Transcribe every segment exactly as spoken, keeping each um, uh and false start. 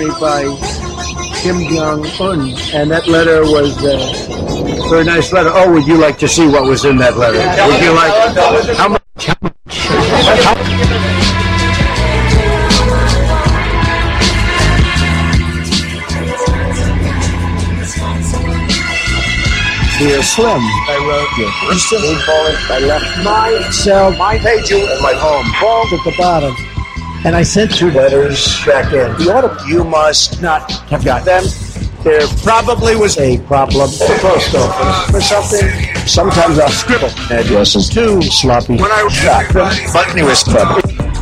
me by Kim Jong-un, and that letter was uh, a very nice letter. Oh, would you like to see what was in that letter? Would you like, how much? How much? Dear Slim, I wrote you. I left my cell, my pager, and my home. Both at the bottom. And I sent two letters back in. The order, you must not have got them. There probably was a problem at the post office or something. Sometimes I'll scribble addresses too sloppy. When I shot them, but anyway, trouble.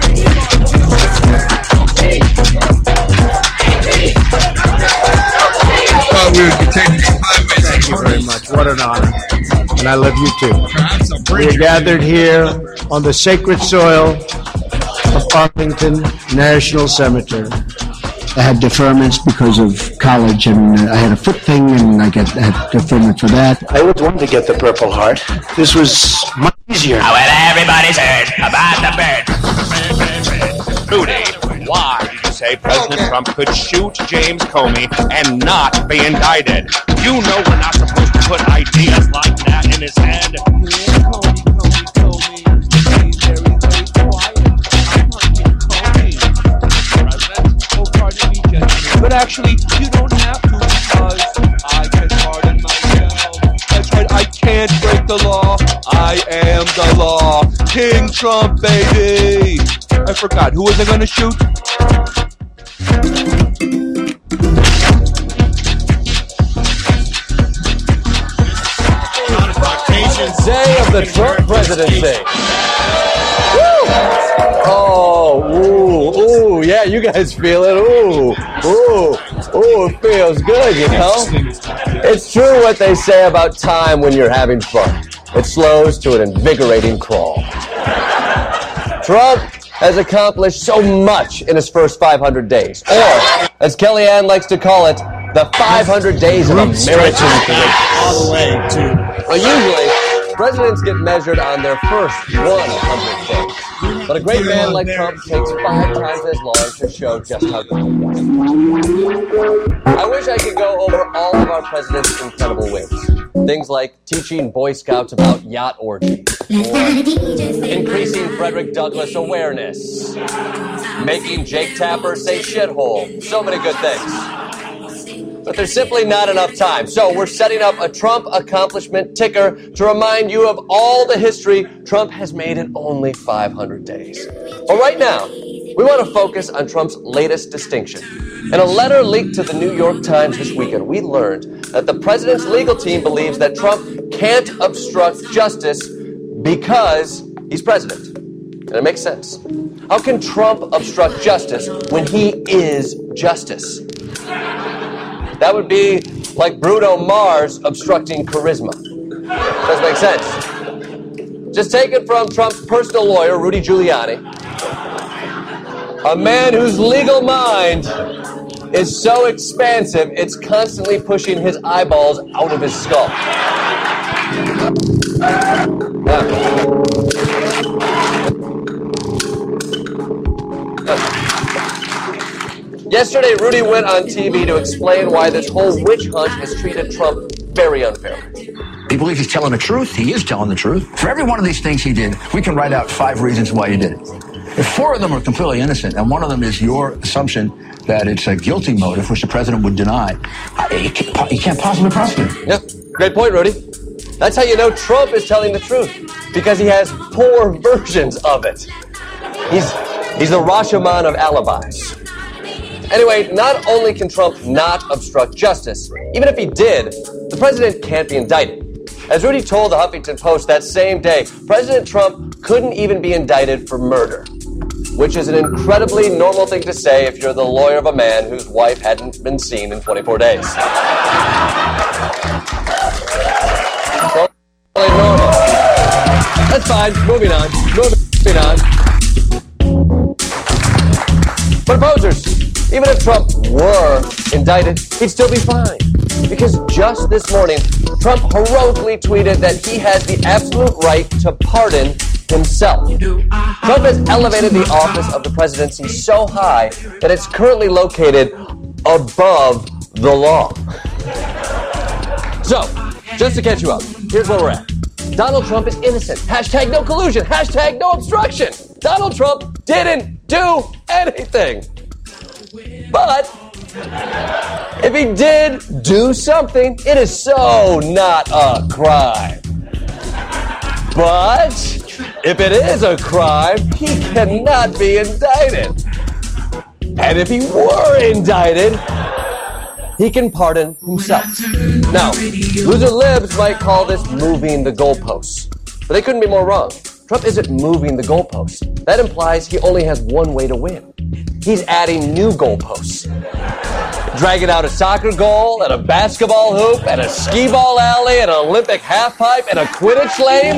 Oh, we would take five minutes. Thank you very much. What an honor. And I love you too. We are gathered here on the sacred soil of Arlington National Cemetery. I had deferments because of college, and uh, I had a foot thing, and I got I had deferment for that. I was wanted to get the Purple Heart. This was much easier. Oh, well, everybody's heard about the bird. Rudy, why did you say President Trump could shoot James Comey and not be indicted? You know we're not supposed to put ideas like that in his head. Yeah, Comey, Comey, Comey. Be very, very quiet. I'm hunting Comey. President, oh, pardon me, gentlemen. But actually, you don't have to because I can pardon myself. That's right, I can't break the law. I am the law. King Trump, baby. I forgot. Who was I going to shoot? Day of the Trump presidency. Woo! Oh, ooh, ooh, yeah, you guys feel it. Ooh, ooh, ooh, it feels good, you know? It's true what they say about time when you're having fun. It slows to an invigorating crawl. Trump has accomplished so much in his first five hundred days. Or, as Kellyanne likes to call it, the five hundred days of American tradition. All the way to... Well, usually, presidents get measured on their first one hundred days. But a great man like Trump takes five times as long to show just how good he is. I wish I could go over all of our president's incredible wins. Things like teaching Boy Scouts about yacht orgies, or increasing Frederick Douglass awareness, making Jake Tapper say shithole. So many good things. But there's simply not enough time. So we're setting up a Trump accomplishment ticker to remind you of all the history Trump has made in only five hundred days. Well, right now, we want to focus on Trump's latest distinction. In a letter leaked to the New York Times this weekend, we learned that the president's legal team believes that Trump can't obstruct justice because he's president. And it makes sense. How can Trump obstruct justice when he is justice? That would be like Bruno Mars obstructing charisma. Doesn't make sense. Just take it from Trump's personal lawyer, Rudy Giuliani, a man whose legal mind is so expansive, it's constantly pushing his eyeballs out of his skull. Yeah. Yesterday, Rudy went on T V to explain why this whole witch hunt has treated Trump very unfairly. He believes he's telling the truth. He is telling the truth. For every one of these things he did, we can write out five reasons why he did it. If four of them are completely innocent, and one of them is your assumption that it's a guilty motive, which the president would deny, he can't, he can't possibly prosecute. Yeah, great point, Rudy. That's how you know Trump is telling the truth, because he has four versions of it. He's, he's the Rashomon of alibis. Anyway, not only can Trump not obstruct justice, even if he did, the president can't be indicted. As Rudy told the Huffington Post that same day, President Trump couldn't even be indicted for murder, which is an incredibly normal thing to say if you're the lawyer of a man whose wife hadn't been seen in twenty-four days. Totally normal. That's fine. Moving on. Moving on. But opposers, even if Trump were indicted, he'd still be fine. Because just this morning, Trump heroically tweeted that he has the absolute right to pardon himself. Trump has elevated the office of the presidency so high that it's currently located above the law. So, just to catch you up, here's where we're at. Donald Trump is innocent. Hashtag no collusion. Hashtag no obstruction. Donald Trump didn't do anything. But if he did do something, it is so not a crime. But if it is a crime, he cannot be indicted. And if he were indicted, he can pardon himself. Now, loser libs might call this moving the goalposts, but they couldn't be more wrong. Trump isn't moving the goalposts. That implies he only has one way to win. He's adding new goalposts. Dragging out a soccer goal, and a basketball hoop, and a skee-ball alley, and an Olympic half-pipe, and a Quidditch lane.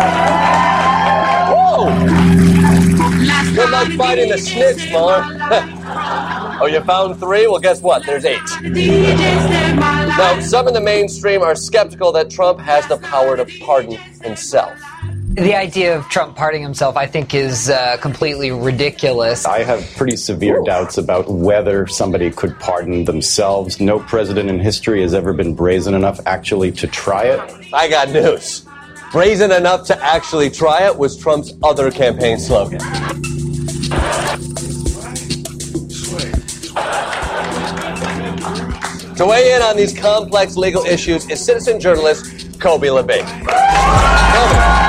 Whoa! Good luck fighting the snitch, Mueller. Oh, you found three? Well, guess what? There's eight. Now, some in the mainstream are skeptical that Trump has the power to pardon himself. The idea of Trump pardoning himself, I think, is uh, completely ridiculous. I have pretty severe Ooh. doubts about whether somebody could pardon themselves. No president in history has ever been brazen enough actually to try it. I got news. Brazen enough to actually try it was Trump's other campaign slogan. To weigh in on these complex legal issues is citizen journalist Kobe LeBee. Kobe.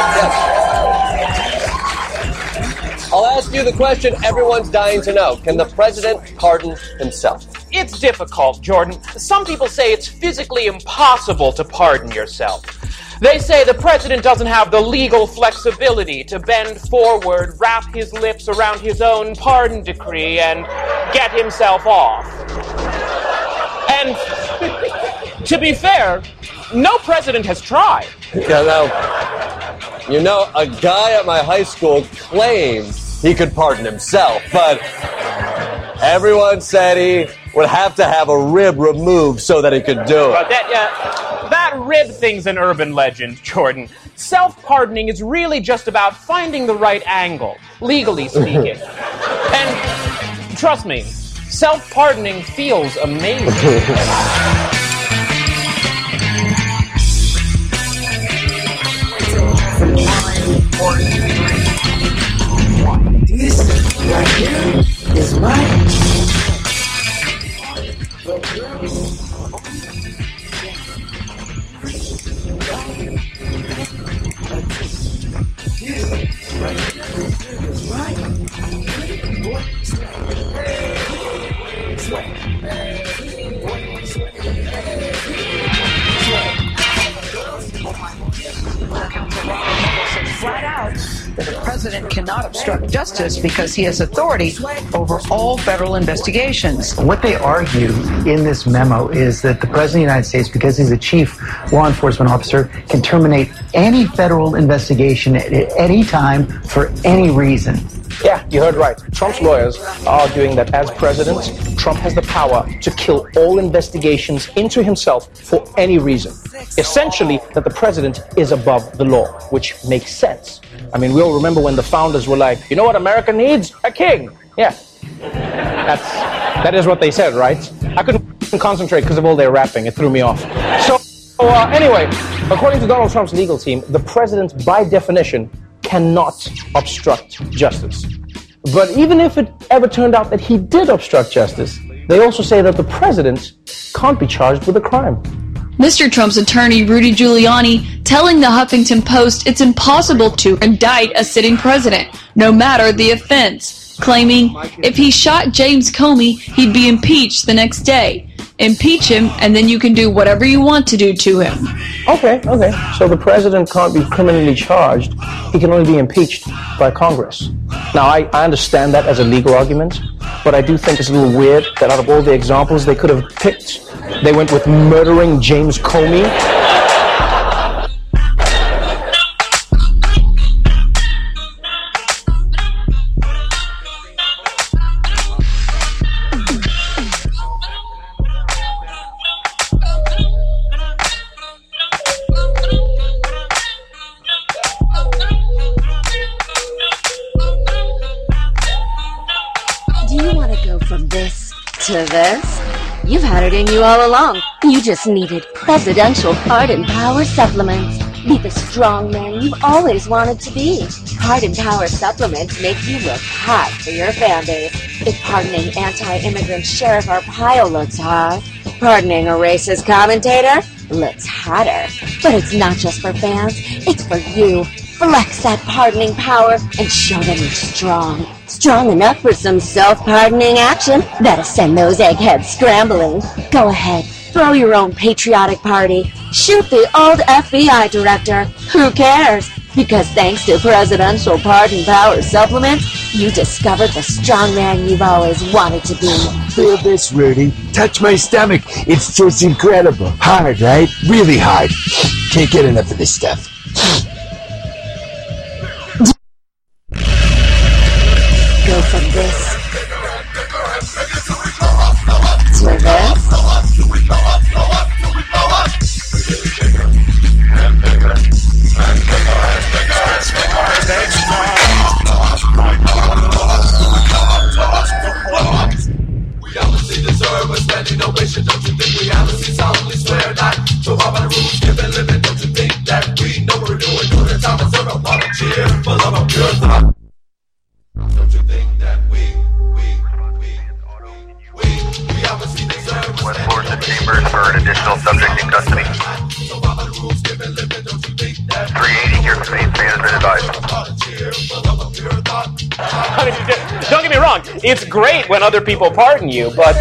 I'll ask you the question everyone's dying to know. Can the president pardon himself? It's difficult, Jordan. Some people say it's physically impossible to pardon yourself. They say the president doesn't have the legal flexibility to bend forward, wrap his lips around his own pardon decree, and get himself off. And to be fair, no president has tried. Yeah, now, you know, a guy at my high school claimed he could pardon himself, but everyone said he would have to have a rib removed so that he could do it. But that, uh, that rib thing's an urban legend, Jordan. Self-pardoning is really just about finding the right angle, legally speaking. And trust me, self-pardoning feels amazing. This right here is my flat out that the president cannot obstruct justice because he has authority over all federal investigations. What they argue in this memo is that the president of the United States, because he's a chief law enforcement officer, can terminate any federal investigation at any time for any reason. Yeah, you heard right. Trump's lawyers are arguing that as president, Trump has the power to kill all investigations into himself for any reason. Essentially, that the president is above the law, which makes sense. I mean, we all remember when the founders were like, you know what America needs? A king. Yeah, that's, that is what they said, right? I couldn't concentrate because of all their rapping. It threw me off. So, uh, anyway, according to Donald Trump's legal team, the president, by definition, cannot obstruct justice. But even if it ever turned out that he did obstruct justice, they also say that the president can't be charged with a crime. Mister Trump's attorney, Rudy Giuliani, telling the Huffington Post it's impossible to indict a sitting president, no matter the offense, claiming if he shot James Comey, he'd be impeached the next day. Impeach him, and then you can do whatever you want to do to him. Okay, okay. So the president can't be criminally charged. He can only be impeached by Congress. Now, I, I understand that as a legal argument, but I do think it's a little weird that out of all the examples they could have picked, they went with murdering James Comey. Do you want to go from this to to this. You've had it in you all along. You just needed presidential pardon power supplements. Be the strong man you've always wanted to be. Pardon power supplements make you look hot for your fan base. If pardoning anti-immigrant Sheriff Arpaio looks hot, pardoning a racist commentator looks hotter. But it's not just for fans, it's for you. Flex that pardoning power and show them you're strong. Strong enough for some self-pardoning action that'll send those eggheads scrambling. Go ahead, throw your own patriotic party. Shoot the old F B I director. Who cares? Because thanks to presidential pardon power supplements, you discovered the strong man you've always wanted to be. Feel this, Rudy. Touch my stomach. It's just incredible. Hard, right? Really hard. Can't get enough of this stuff. Go from this to this. Don't you think reality solemnly swear not to all by the rules given living? Don't you think that we know what we're doing? Doing the time and serve a volunteer for love of pure thought. Don't you think that we, we, we, we, we obviously deserve West Florida Chambers for an additional subject in custody. three eighty here from Maine Management Advice. I mean, don't get me wrong, it's great when other people pardon you, but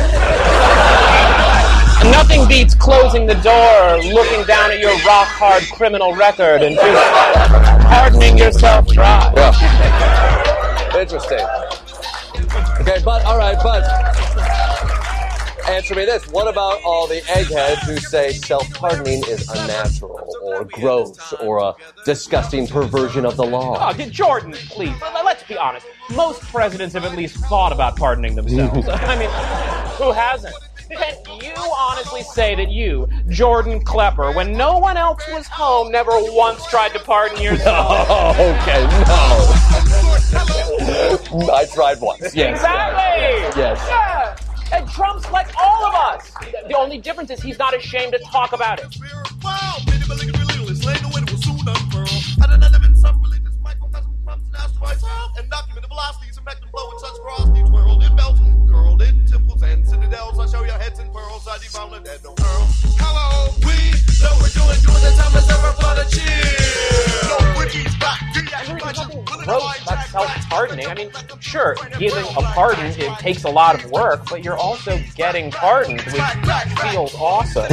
nothing beats closing the door, looking down at your rock-hard criminal record, and just pardoning yourself dry. Yeah. Interesting. Okay, but, all right, but answer me this. What about all the eggheads who say self-pardoning is unnatural or gross or a disgusting perversion of the law? Oh, Jordan, please, let's be honest. Most presidents have at least thought about pardoning themselves. I mean, who hasn't? Can you honestly say that you, Jordan Klepper, when no one else was home, never once tried to pardon yourself? No, okay, no. I tried once, yes. Exactly! Yes. Yeah. And Trump's like all of us. The only difference is he's not ashamed to talk about it. Hello, we know we're doing, doing the time is over for the cheer. No, Wicky's back. Gross about self-pardoning. I mean, sure, giving a pardon, it takes a lot of work, but you're also getting pardoned, which feels awesome.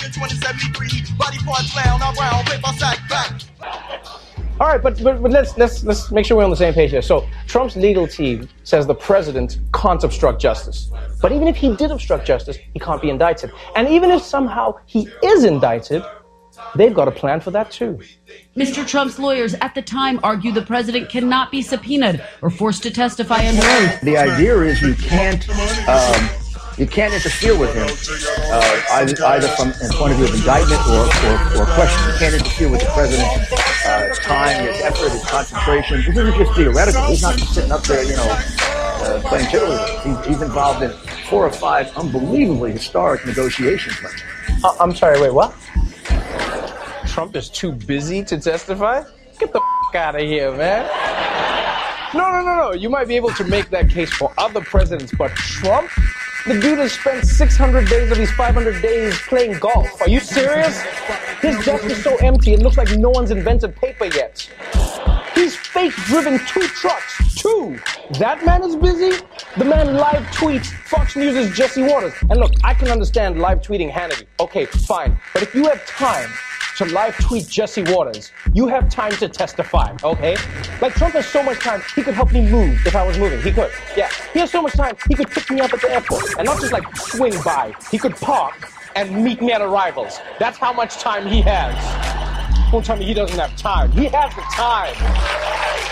All right, but, but but let's let's let's make sure we're on the same page here. So Trump's legal team says the president can't obstruct justice. But even if he did obstruct justice, he can't be indicted. And even if somehow he is indicted, they've got a plan for that too. Mister Trump's lawyers at the time argue the president cannot be subpoenaed or forced to testify under oath. The idea is you can't um, you can't interfere with him uh, either, either from the point of view of indictment or, or, or question. You can't interfere with the president's uh, time, his effort, his concentration. This isn't just theoretical. He's not just sitting up there, you know, uh, playing cheerleader. He's, he's involved in four or five unbelievably historic negotiations right now. Uh, I'm sorry, wait, what? Trump is too busy to testify? Get the f*** out of here, man. No, no, no, no. You might be able to make that case for other presidents, but Trump? The dude has spent six hundred days of these five hundred days playing golf. Are you serious? His desk is so empty, it looks like no one's invented paper yet. He's fake driven two trucks. Two. That man is busy? The man live tweets Fox News' Jesse Waters. And look, I can understand live tweeting Hannity. Okay, fine. But if you have time to live tweet Jesse Waters, you have time to testify, okay? Like, Trump has so much time, he could help me move if I was moving. He could. Yeah. He has so much time, he could pick me up at the airport. And not just, like, swing by. He could park and meet me at arrivals. That's how much time he has. Don't tell me he doesn't have time. He has the time.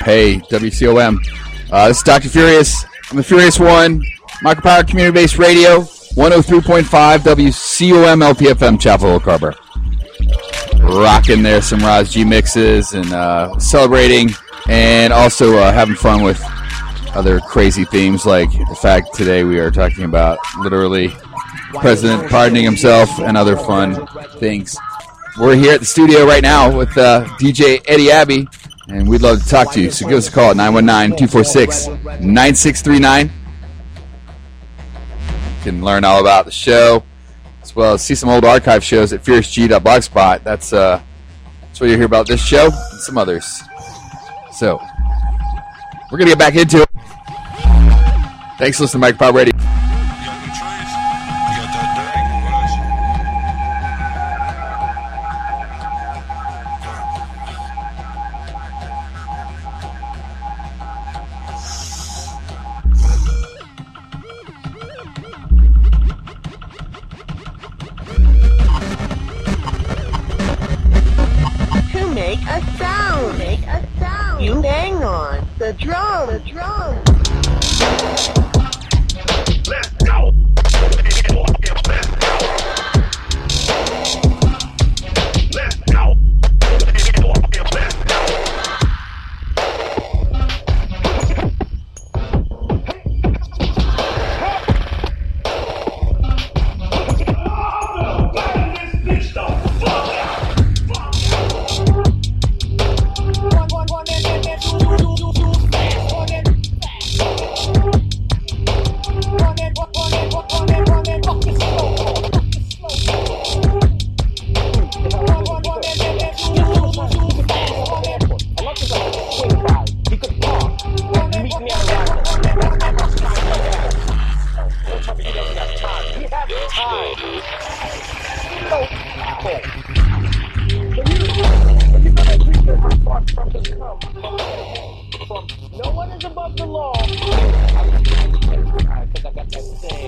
Hey, W C O M. Uh, this is Doctor Furious. I'm the Furious One. Micropower Community-Based Radio, one oh three point five W C O M L P F M, Chapel Hill, Carver. Rocking there some Raz G mixes and uh, celebrating and also uh, having fun with other crazy themes like the fact today we are talking about literally the president pardoning himself and other fun things. We're here at the studio right now with uh, D J Eddie Abbey, and we'd love to talk to you. So give us a call at nine one nine, two four six, nine six three nine. You can learn all about the show, as well as see some old archive shows at furious g dot blogspot. That's, uh, that's what you hear about this show and some others. So, we're going to get back into it. Thanks for listening to Mike Pop Radio. The drum, the drum. Let's go. Let's go. Let's go. No one is above the law. I think I got that saying.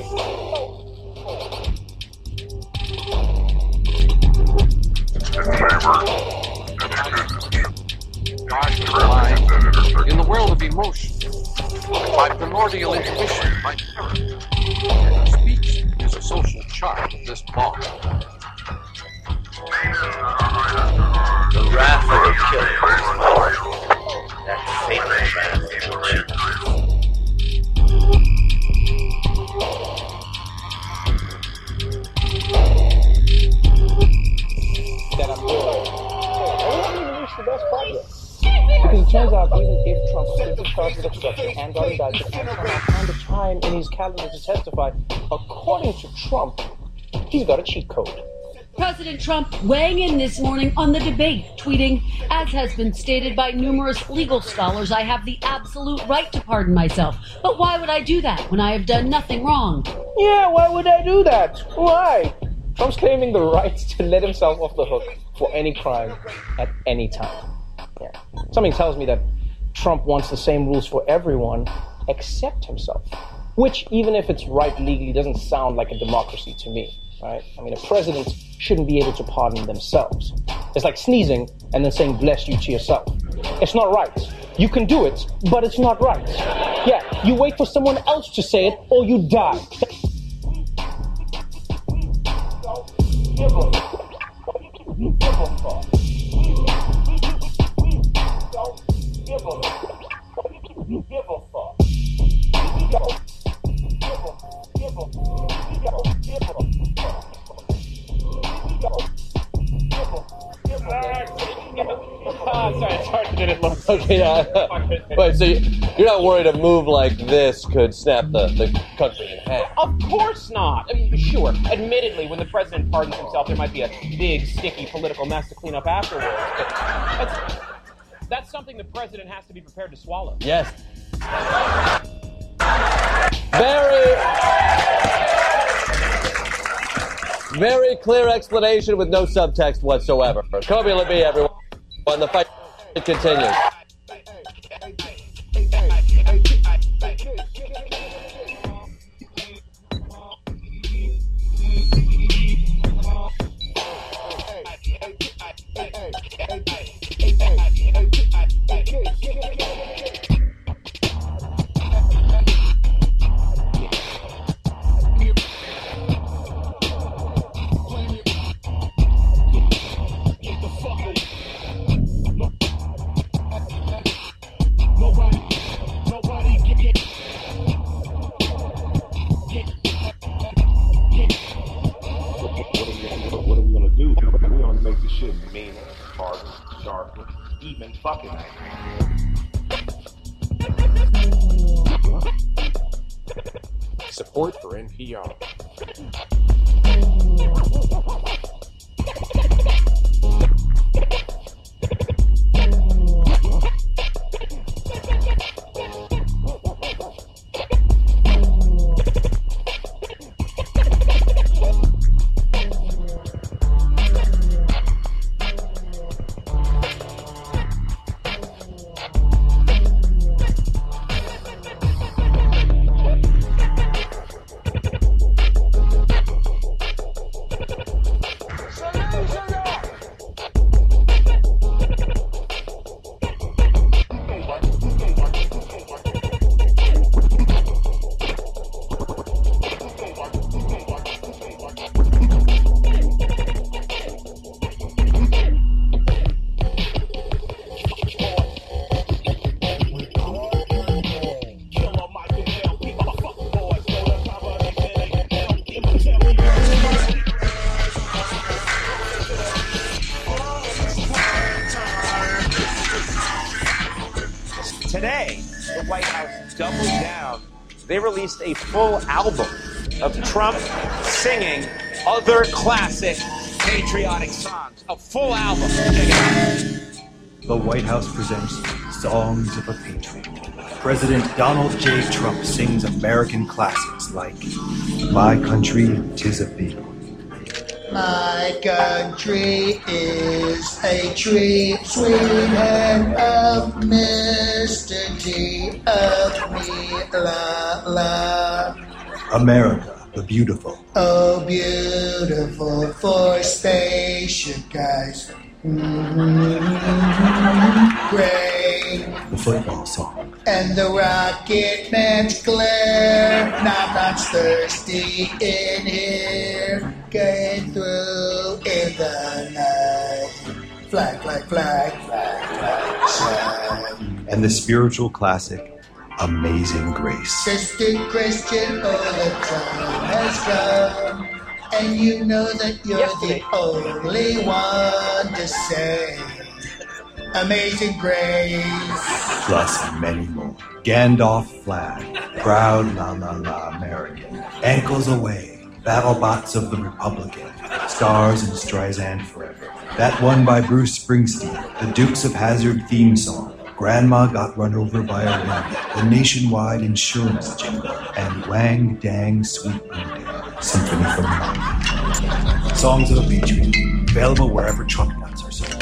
In the world of emotion, my primordial intuition, my character, and speech is a social chart of this bond. The wrath of the killer is more than fatal wrath of the cheat. That I'm doing. I haven't even reached the best part yet. Because it turns out even if Trump simply charges obstruction and got indicted and somehow found the time in his calendar to testify, according to Trump, he's got a cheat code. President Trump weighing in this morning on the debate, tweeting, as has been stated by numerous legal scholars, I have the absolute right to pardon myself. But why would I do that when I have done nothing wrong? Yeah, why would I do that? Why? Trump's claiming the right to let himself off the hook for any crime at any time. Yeah. Something tells me that Trump wants the same rules for everyone except himself. Which, even if it's right legally, doesn't sound like a democracy to me. Right? I mean, a president shouldn't be able to pardon themselves. It's like sneezing and then saying bless you to yourself. It's not right. You can do it, but it's not right. Yeah, you wait for someone else to say it or you die. Give a Give a fuck. Give a Give a fuck. Give a Give a Ah, sorry, it's hard to get it look. Okay, yeah. Wait, so you, you're not worried a move like this could snap the, the country in half? Of course not. I mean, sure, admittedly, when the president pardons himself, there might be a big, sticky political mess to clean up afterwards. But that's, that's something the president has to be prepared to swallow. Yes. Very... Very clear explanation with no subtext whatsoever. Kobe LeBee, everyone. The fight continues. start with even fucking angry. Support for N P R. Today, the White House doubled down. They released a full album of Trump singing other classic patriotic songs. A full album. Check it out. The White House presents Songs of a Patriot. President Donald J. Trump sings American classics like My Country, 'Tis of Thee. My country is a tree, sweetheart of Mister of me, la la. America, the Beautiful. Oh, beautiful for spaceship guys. Mm-hmm. Great. The Football Song. And the rocket man's glare. Now I'm not thirsty in here. Going through in the night. Flag, flag, flag, flag, flag, flag. And the spiritual classic, Amazing Grace. Sister Christian, oh, the time has come. And you know that you're Yesterday. the only one to say Amazing Grace. Plus many more. Gandalf flag, proud la la la American. Ankles away, battle bots of the Republican. Stars and Streisand forever. That one by Bruce Springsteen, the Dukes of Hazzard theme song. Grandma got run over by a wind, the nationwide insurance jingle, and Wang Dang Sweet Moon Symphony from the Mountain. Songs of a Patriot, available wherever Trump nuts are sold.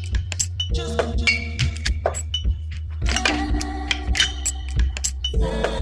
Just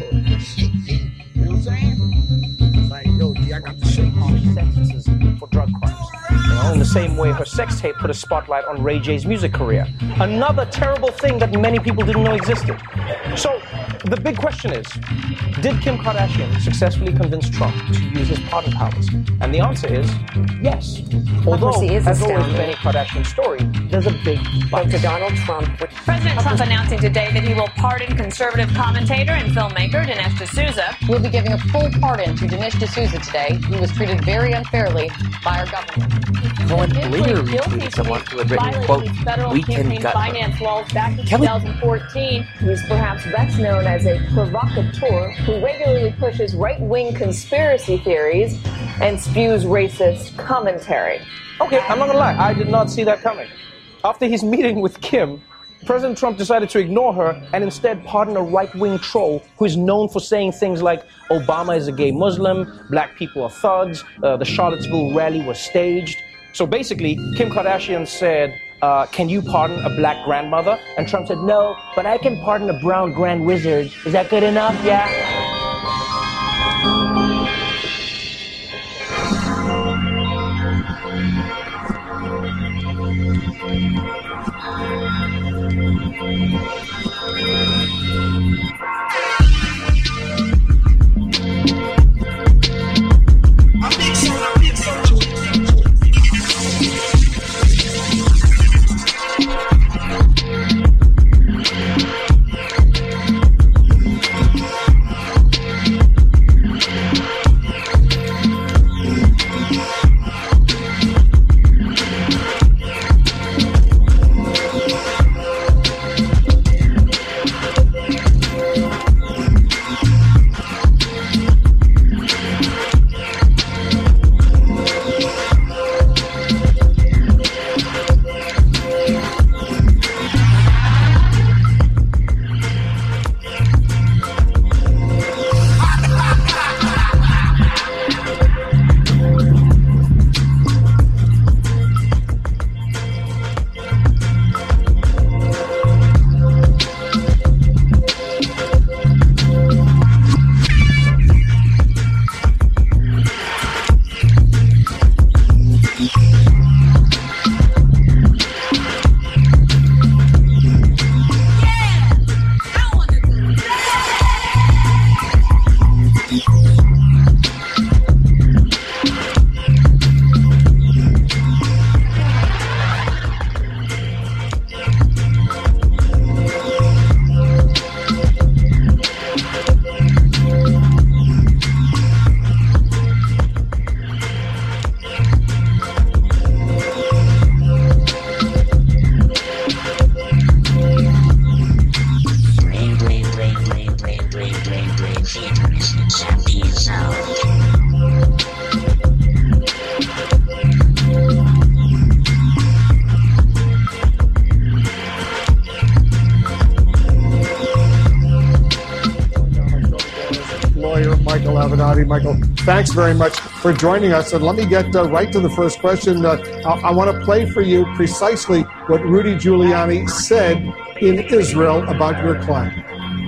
You know what I'm saying? It's like, yo, G, I got to shake on sentences for drug crimes. You know, in the same way, her sex tape put a spotlight on Ray J's music career. Another terrible thing that many people didn't know existed. So, the big question is, did Kim Kardashian successfully convince Trump to use his pardon powers? And the answer is yes. Although, is as always astounding. with any Kardashian story, there's a big but. To Donald Trump. President Trump announcing today that he will pardon conservative commentator and filmmaker Dinesh D'Souza. We'll be giving a full pardon to Dinesh D'Souza today. He was treated very unfairly by our government. Cohen later retweeted someone who had written, quote, federal "We can campaign gut her." finance laws back in Kelly- twenty fourteen. He's perhaps best known as a provocateur who regularly pushes right-wing conspiracy theories and spews racist commentary. Okay, I'm not gonna lie, I did not see that coming. After his meeting with Kim, President Trump decided to ignore her and instead pardon a right-wing troll who is known for saying things like Obama is a gay Muslim, black people are thugs, uh, the Charlottesville rally was staged. So basically, Kim Kardashian said, uh, can you pardon a black grandmother? And Trump said, no, but I can pardon a brown grand wizard. Is that good enough? Yeah? Michael Avenatti. Michael, thanks very much for joining us. And let me get uh, right to the first question. Uh, I, I want to play for you precisely what Rudy Giuliani said in Israel about your client.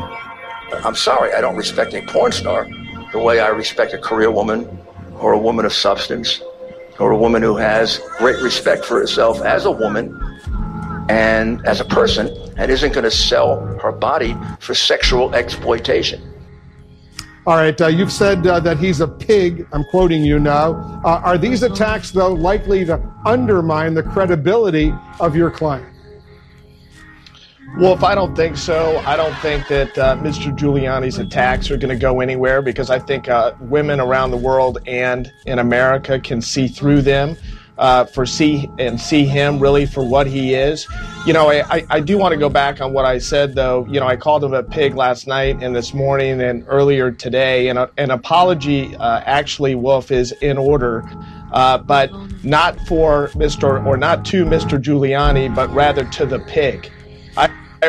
I'm sorry, I don't respect a porn star the way I respect a career woman or a woman of substance or a woman who has great respect for herself as a woman and as a person and isn't going to sell her body for sexual exploitation. All right, uh, you've said uh, that he's a pig. I'm quoting you now. Uh, are these attacks, though, likely to undermine the credibility of your client? Well, if I don't think so, I don't think that uh, Mister Giuliani's attacks are going to go anywhere, because I think uh, women around the world and in America can see through them. Uh, for see and see him really for what he is. You know, I, I, I do want to go back on what I said, though. You know, I called him a pig last night and this morning and earlier today. And a, an apology, uh, actually, Wolf, is in order, uh, but not for Mister or not to Mister Giuliani, but rather to the pig. I, I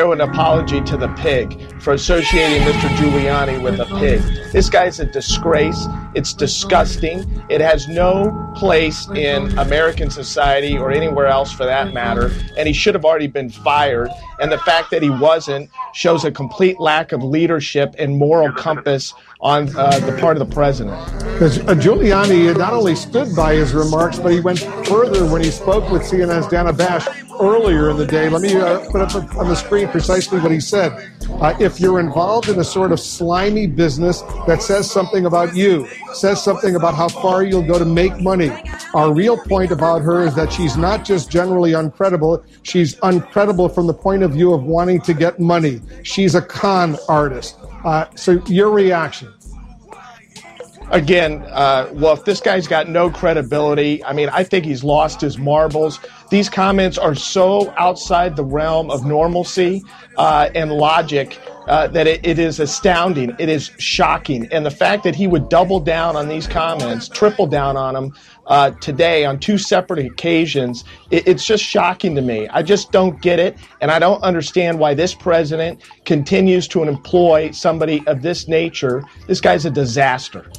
also an apology to the pig for associating Mister Giuliani with a pig. This guy's a disgrace. It's disgusting. It has no place in American society or anywhere else for that matter, and he should have already been fired. And the fact that he wasn't shows a complete lack of leadership and moral compass on uh, the part of the president. Because uh, Giuliani not only stood by his remarks, but he went further when he spoke with C N N's Dana Bash earlier in the day. Let me uh, put up on the screen precisely what he said. Uh, if you're involved in a sort of slimy business that says something about you, says something about how far you'll go to make money, our real point about her is that she's not just generally uncredible, she's uncredible from the point of view of wanting to get money. She's a con artist. Uh, so your reaction? Again, uh, well, if this guy's got no credibility, I mean, I think he's lost his marbles. These comments are so outside the realm of normalcy uh, and logic uh, that it, it is astounding. It is shocking. And the fact that he would double down on these comments, triple down on them uh, today on two separate occasions, it, it's just shocking to me. I just don't get it. And I don't understand why this president continues to employ somebody of this nature. This guy's a disaster.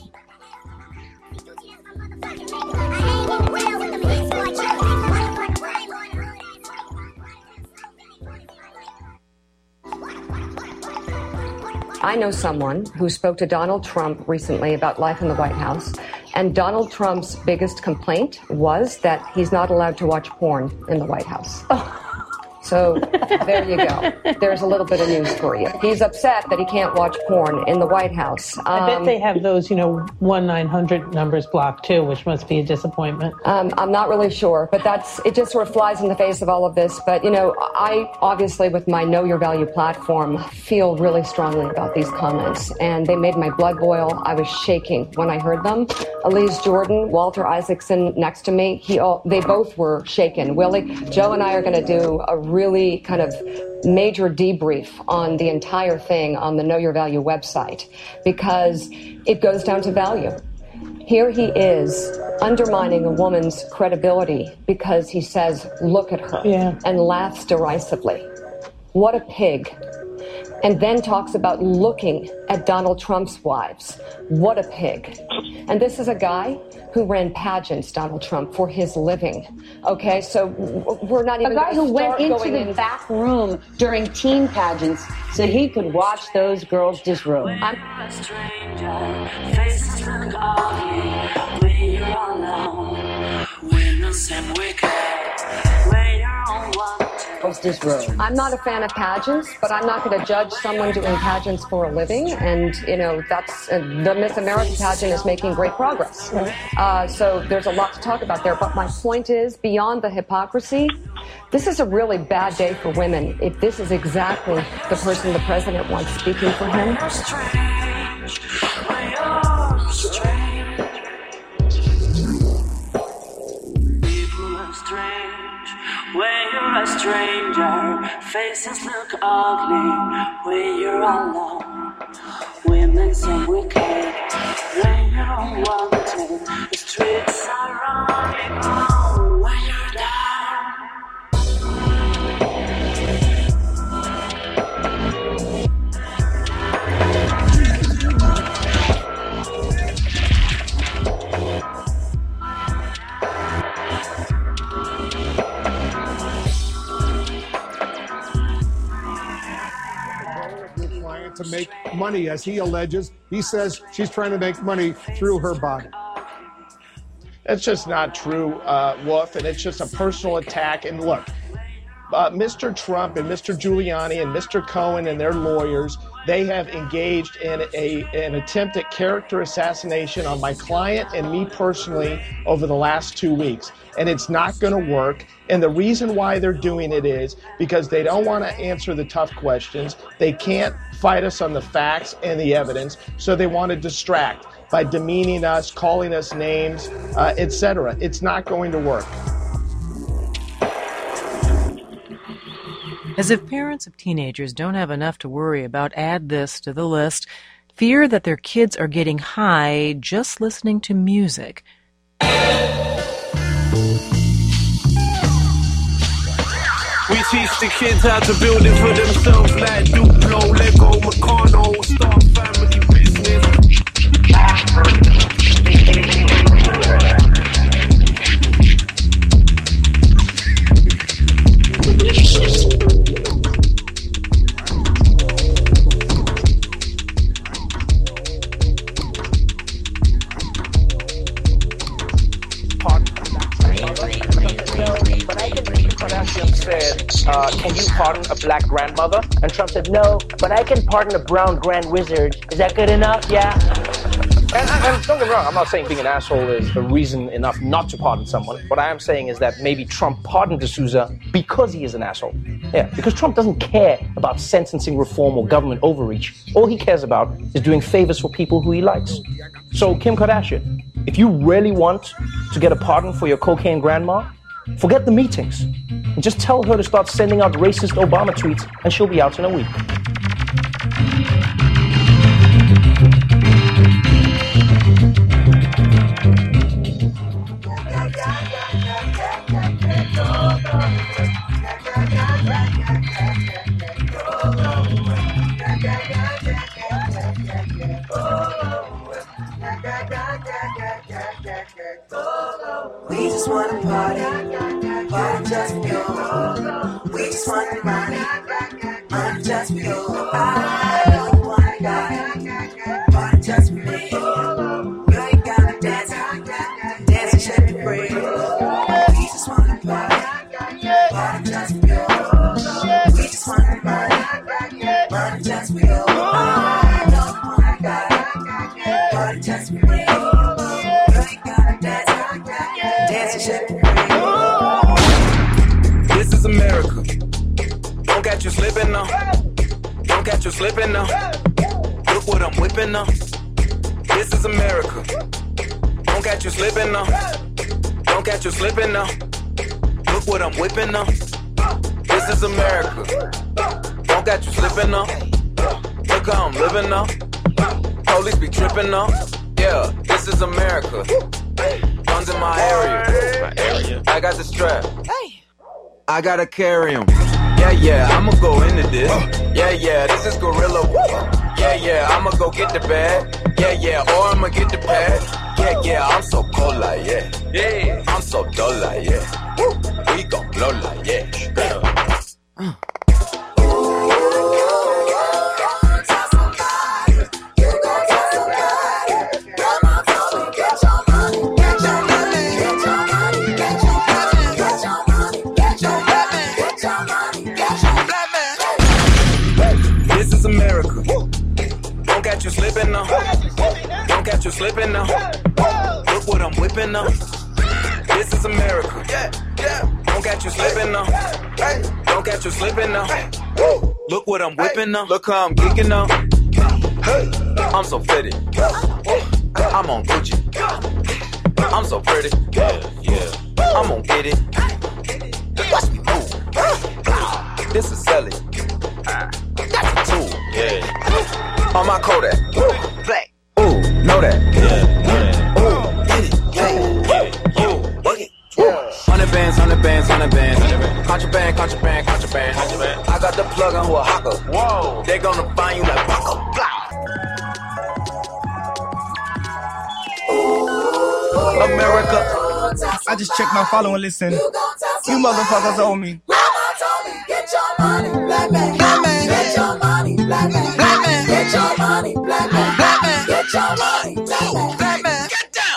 I know someone who spoke to Donald Trump recently about life in the White House, and Donald Trump's biggest complaint was that he's not allowed to watch porn in the White House. Oh. So there you go. There's a little bit of news for you. He's upset that he can't watch porn in the White House. Um, I bet they have those, you know, one nine hundred numbers blocked too, which must be a disappointment. Um, I'm not really sure, but that's it. Just sort of flies in the face of all of this. But you know, I obviously, with my Know Your Value platform, feel really strongly about these comments, and they made my blood boil. I was shaking when I heard them. Elise Jordan, Walter Isaacson next to me, he all, they both were shaken. Willie, Joe and I are going to do a really kind of major debrief on the entire thing on the Know Your Value website, because it goes down to value. Here he is undermining a woman's credibility because he says, look at her, yeah. and laughs derisively. What a pig. And then talks about looking at Donald Trump's wives. What a pig. And this is a guy who ran pageants, Donald Trump, for his living. Okay, so we're not even a guy who went into the in. back room during teen pageants so he could watch those girls disrobe. I'm a stranger, faces look ugly when you're alone. When the same wicked, when you're on one. I'm not a fan of pageants, but I'm not going to judge someone doing pageants for a living. And, you know, that's uh, the Miss America pageant is making great progress. Uh, so there's a lot to talk about there. But my point is, beyond the hypocrisy, this is a really bad day for women if this is exactly the person the president wants speaking for him. When you're a stranger, faces look ugly when you're alone. Women say wicked when you're unwanted. The streets are running on when you're down. To make money, as he alleges. He says she's trying to make money through her body. That's just not true, uh, Wolf, and it's just a personal attack. And look, uh, Mister Trump and Mister Giuliani and Mister Cohen and their lawyers, they have engaged in a an attempt at character assassination on my client and me personally over the last two weeks. And it's not going to work. And the reason why they're doing it is because they don't want to answer the tough questions. They can't fight us on the facts and the evidence, so they want to distract by demeaning us, calling us names, uh, et cetera. It's not going to work. As if parents of teenagers don't have enough to worry about, add this to the list: fear that their kids are getting high just listening to music. We We teach the kids how to build it for themselves like Duplo, Lego, Meccano, start family business. Said, uh, can you pardon a black grandmother? And Trump said, no, but I can pardon a brown grand wizard. Is that good enough? Yeah. And, and don't get me wrong, I'm not saying being an asshole is a reason enough not to pardon someone. What I am saying is that maybe Trump pardoned D'Souza because he is an asshole. Yeah, because Trump doesn't care about sentencing reform or government overreach. All he cares about is doing favors for people who he likes. So, Kim Kardashian, if you really want to get a pardon for your cocaine grandma, forget the meetings. And just tell her to start sending out racist Obama tweets, and she'll be out in a week. We just wanna party, party just for you. We just want money, money just for you. I know you want a guy, party just for me. You ain't gotta dance, dance and shake it free. We just wanna party, party just for you. We just want money, money just for you. I know you want a guy, party just for me. This is America. Don't catch you slipping now. Don't catch you slipping now. Look what I'm whipping now. This is America. Don't catch you slipping now. Don't catch you slipping now. Look what I'm whipping now. This is America. Don't catch you slipping now. Look how I'm living now. Police be tripping now. Yeah, this is America. Guns in my area. My area. I got the strap. Hey. I gotta carry him. Yeah, yeah, I'ma go into this. Yeah, yeah, this is Gorilla. Yeah, yeah, I'ma go get the bag. Yeah, yeah, or I'ma get the pad. Yeah, yeah, I'm so cold like yeah. Yeah, I'm so dull like yeah. We gon' blow like yeah. Uh. Don't catch you slipping now. Don't catch you slipping now. Look what I'm whipping now. This is America. Yeah, yeah. Don't catch you slipping now. Don't catch you slipping now. Look what I'm whipping now. Look how I'm geeking now. I'm so pretty. I'm on Gucci. I'm so pretty. Yeah, yeah. I'm gonna get it. Watch me move. This is Sally. That's a tool. Yeah. On my Kodak. Ooh, black. Ooh, know that. Yeah, know that. Ooh, get it. Yeah, get it. Ooh, work it. Yeah. Hundred bands, hundred bands, hundred bands. Contraband, contraband, contraband. Contraband. I got the plug on who a hawker. Whoa. They gonna find you like Paco. America. I just checked my follow and listen. You motherfuckers owe me. Get your money, black man. Black man. Get your money, black man. Black man. Get your money, black man. Black man. Get your money, black man. Black man. Get down.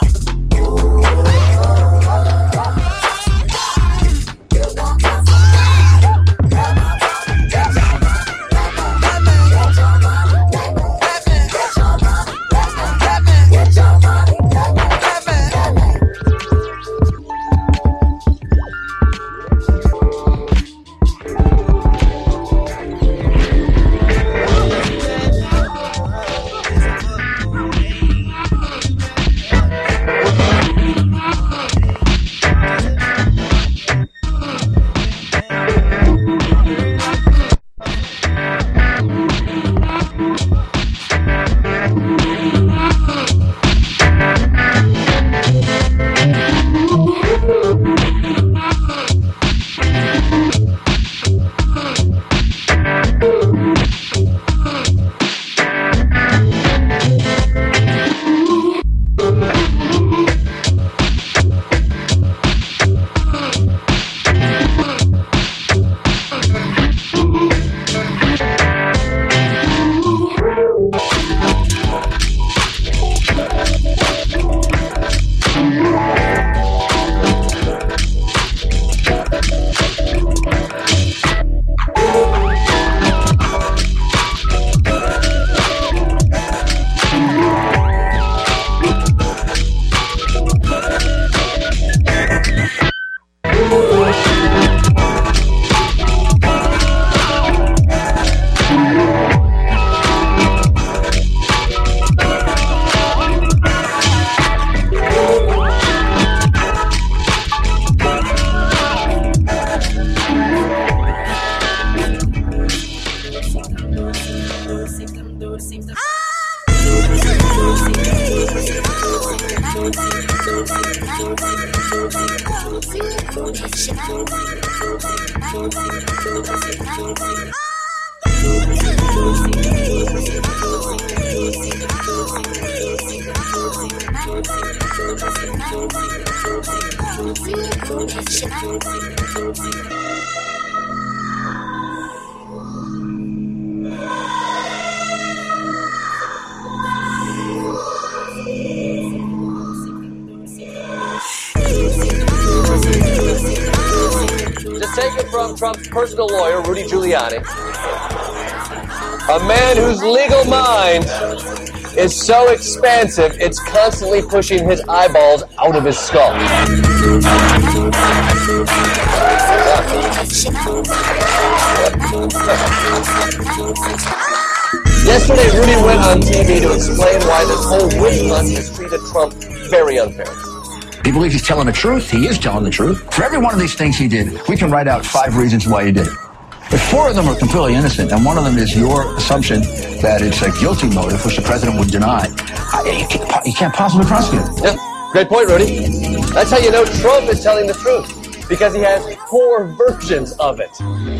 Just take it from Trump's personal lawyer, Rudy Giuliani, a man whose legal mind is so expansive it's constantly pushing his eyeballs out of his skull. Yesterday, Rudy went on T V to explain why this whole witch hunt has treated Trump very unfairly. He believes he's telling the truth. He is telling the truth. For every one of these things he did, we can write out five reasons why he did it. If four of them are completely innocent, and one of them is your assumption that it's a guilty motive, which the president would deny, you can't, you can't possibly prosecute him. Yeah, great point, Rudy. That's how you know Trump is telling the truth, because he has four versions of it.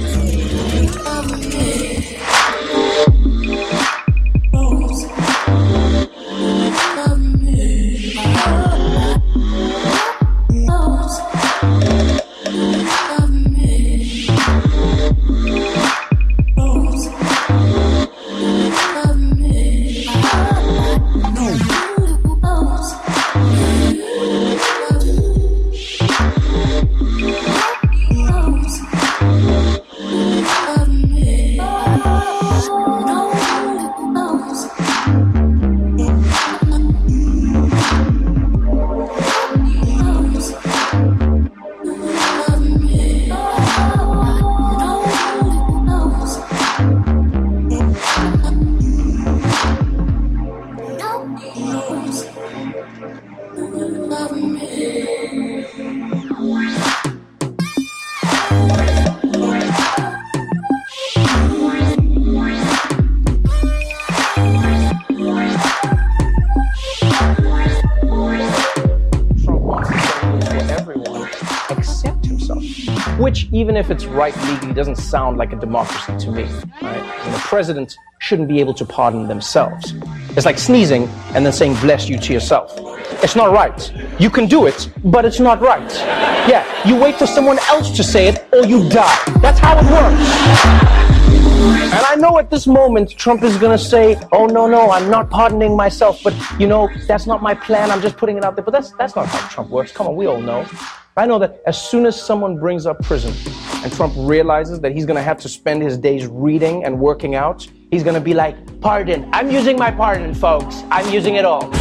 Which, even if it's right legally, doesn't sound like a democracy to me. Right? And the president shouldn't be able to pardon themselves. It's like sneezing and then saying bless you to yourself. It's not right. You can do it, but it's not right. Yeah, you wait for someone else to say it or you die. That's how it works. And I know at this moment Trump is going to say, oh, no, no, I'm not pardoning myself. But, you know, that's not my plan. I'm just putting it out there. But that's, that's not how Trump works. Come on, we all know. I know that as soon as someone brings up prison and Trump realizes that he's going to have to spend his days reading and working out, he's going to be like, pardon. I'm using my pardon, folks. I'm using it all.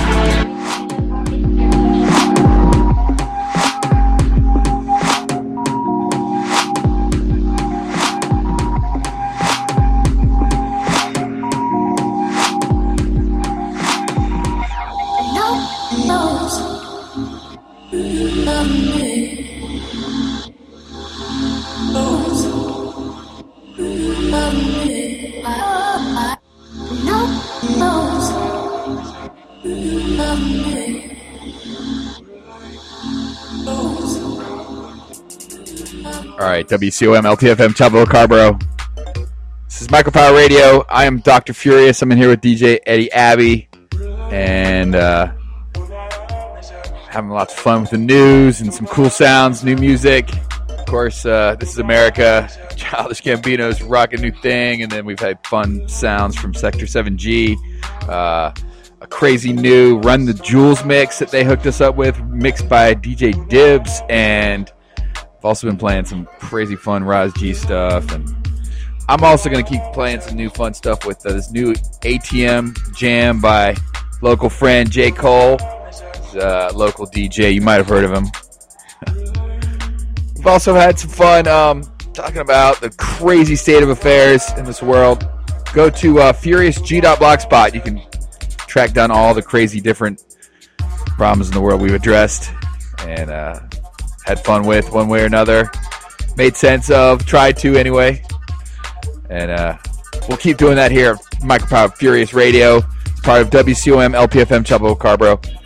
All right, W C O M, L P F M, Chapel Carborough. This is Micropower Radio. I am Doctor Furious. I'm in here with D J Eddie Abbey, and uh, having lots of fun with the news and some cool sounds, new music. Of course, uh, this is America. Childish Gambino's rocking new thing, and then we've had fun sounds from Sector seven G. Uh, a crazy new Run the Jewels mix that they hooked us up with, mixed by D J Dibs, and I've also been playing some crazy fun Raz G stuff, and I'm also going to keep playing some new fun stuff with uh, this new A T M jam by local friend J. Cole, uh, local D J. You might have heard of him. We've also had some fun um, talking about the crazy state of affairs in this world. Go to uh, furious g dot blogspot. You can track down all the crazy different problems in the world we've addressed and uh, had fun with one way or another. Made sense of, tried to anyway. And uh, we'll keep doing that here at Micropower Furious Radio. It's part of W C O M, L P F M, Chapel Carborough.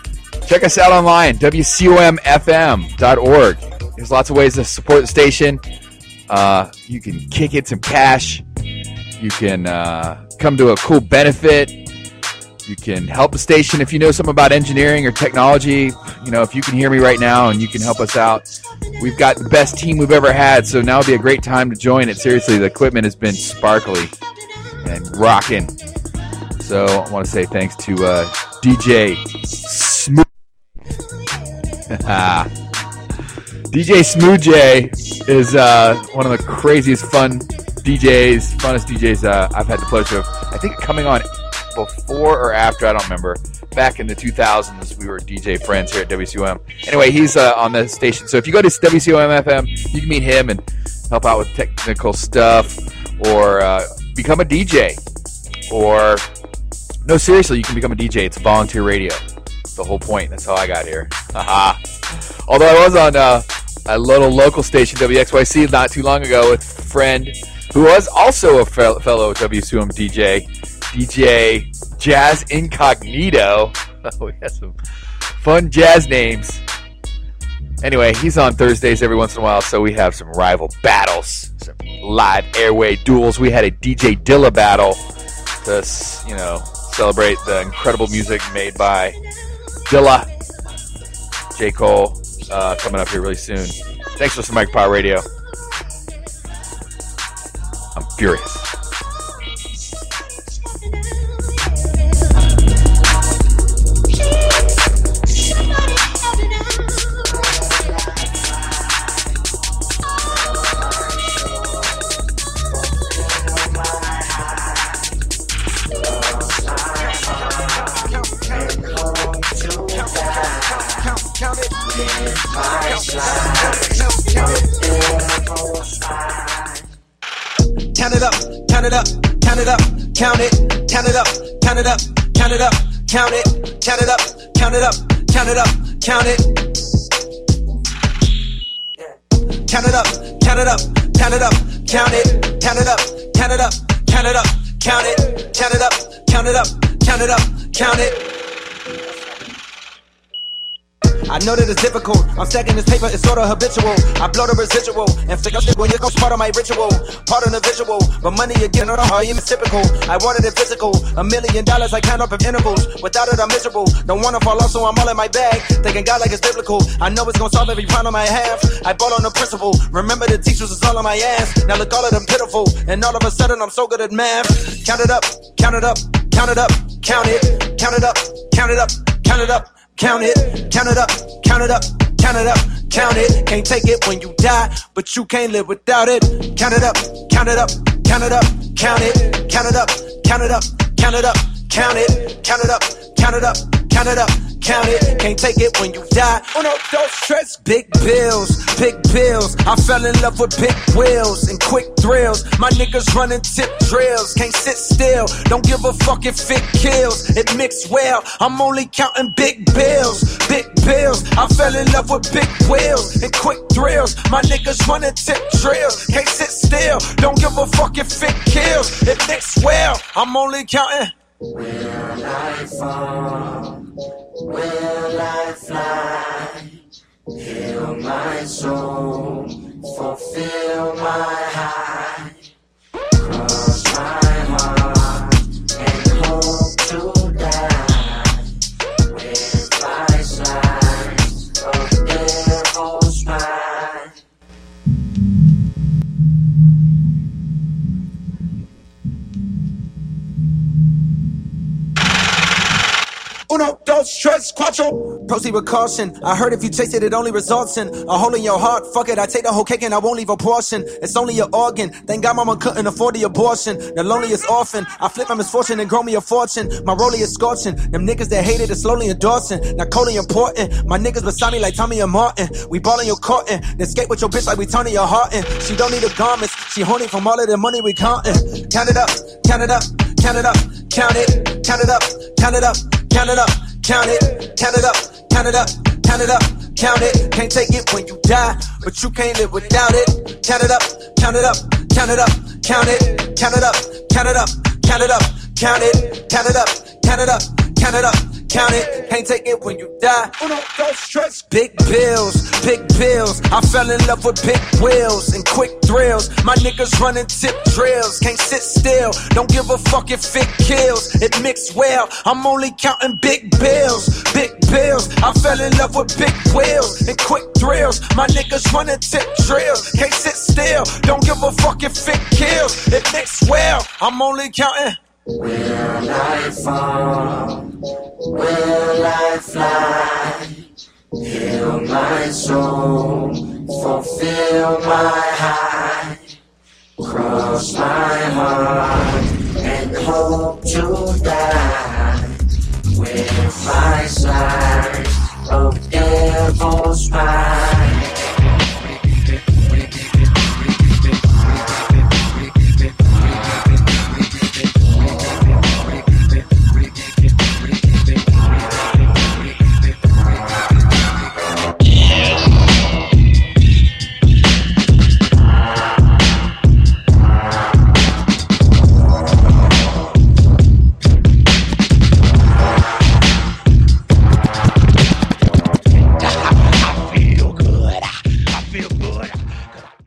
Check us out online, W C O M F M dot org. There's lots of ways to support the station. Uh, you can kick in some cash. You can uh, come to a cool benefit. You can help the station if you know something about engineering or technology. You know, if you can hear me right now and you can help us out, we've got the best team we've ever had, so now would be a great time to join it. Seriously, the equipment has been sparkly and rocking. So I want to say thanks to uh, D J Smooth. D J Smooth J is uh, one of the craziest fun D Js, funnest D Js uh, I've had the pleasure of, I think, coming on before or after, I don't remember. Back in the two thousands, we were D J friends here at W C O M. Anyway, he's uh, on the station. So if you go to W C O M F M, you can meet him and help out with technical stuff or uh, become a D J. Or, no, seriously, you can become a D J. It's volunteer radio. That's the whole point. That's how I got here. Haha. Although I was on uh, a little local station, W X Y C, not too long ago with a friend who was also a fellow W C O M D J. D J Jazz Incognito. Oh, we got some fun jazz names. Anyway, he's on Thursdays every once in a while, so we have some rival battles, some live airway duels. We had a D J Dilla battle to, you know, celebrate the incredible music made by Dilla. J. Cole uh, coming up here really soon. Thanks for some Mike Power Radio. I'm furious. Count it up, count it up, count it up, count it, count it up, count it up, count it up, count it, count it up, count it up, count it up, count it. Count it up, count it up, count it up, count it, count it up, count it up, count it up, count it, count it up, count it up, count it up, count it. I know that it's difficult. I'm stacking this paper, it's sort of habitual. I blow the residual and figure out when you go part of my ritual, part of the visual. But money again, on how it's typical. I wanted it physical. A million dollars I count up in intervals. Without it, I'm miserable. Don't wanna fall off, so I'm all in my bag. Thinking God like it's biblical. I know it's gonna solve every problem I have. I bought on the principle. Remember the teachers was all on my ass. Now look, all of them pitiful. And all of a sudden, I'm so good at math. Count it up, count it up, count it up, count it, count it up, count it up, count it up. Count it, count it up, count it up, count it up, count it. Can't take it when you die, but you can't live without it. Count it up, count it up, count it up, count it, count it up, count it up, count it up, count it, count it up, count it up, count it up, count it. Can't take it when you die. Oh no, don't stress. Big bills, big bills. I fell in love with big wheels and quick thrills. My niggas running tip drills. Can't sit still. Don't give a fuck if it kills. It mixed well. I'm only counting big bills, big bills. I fell in love with big wheels and quick thrills. My niggas running tip drills. Can't sit still. Don't give a fuck if it kills. It mixed well. I'm only counting. Will I fall? Will I fly? Heal my soul, fulfill my high. Cross my heart and hope to die. With my slice of devil's pie. Uno, dos, tres, cuatro. Proceed with caution. I heard if you taste it, it only results in a hole in your heart. Fuck it, I take the whole cake and I won't leave a portion. It's only an organ. Thank God mama couldn't afford the abortion. The loneliest orphan. I flip my misfortune and grow me a fortune. My rollie is scorching. Them niggas that hated is slowly endorsing. Now Coley important. My niggas beside me like Tommy and Martin. We ballin' your courtin'. Then skate with your bitch like we turning your heart in. She don't need the garments. She horny from all of the money we countin'. Count it up, count it up, count it up, count it, count it up, count it up, count it up. Count it, count it up, count it up, count it up, count it. Can't take it when you die, but you can't live without it. Count it up, count it up, count it up, count it, count it up, count it up, count it up, count it, count it up, count it up, count it up, count it. can't take it when you die. Don't stress. Big bills, big bills. I fell in love with big wheels and quick thrills. My niggas running tip drills, can't sit still. Don't give a fuck if it kills. It mixed well. I'm only counting big bills, big bills. I fell in love with big wheels and quick thrills. My niggas running tip drills, can't sit still. Don't give a fuck if it kills. It mixed well. I'm only counting. Will I fall? Will I fly? Heal my soul, fulfill my high. Cross my heart and hope to die with my slide.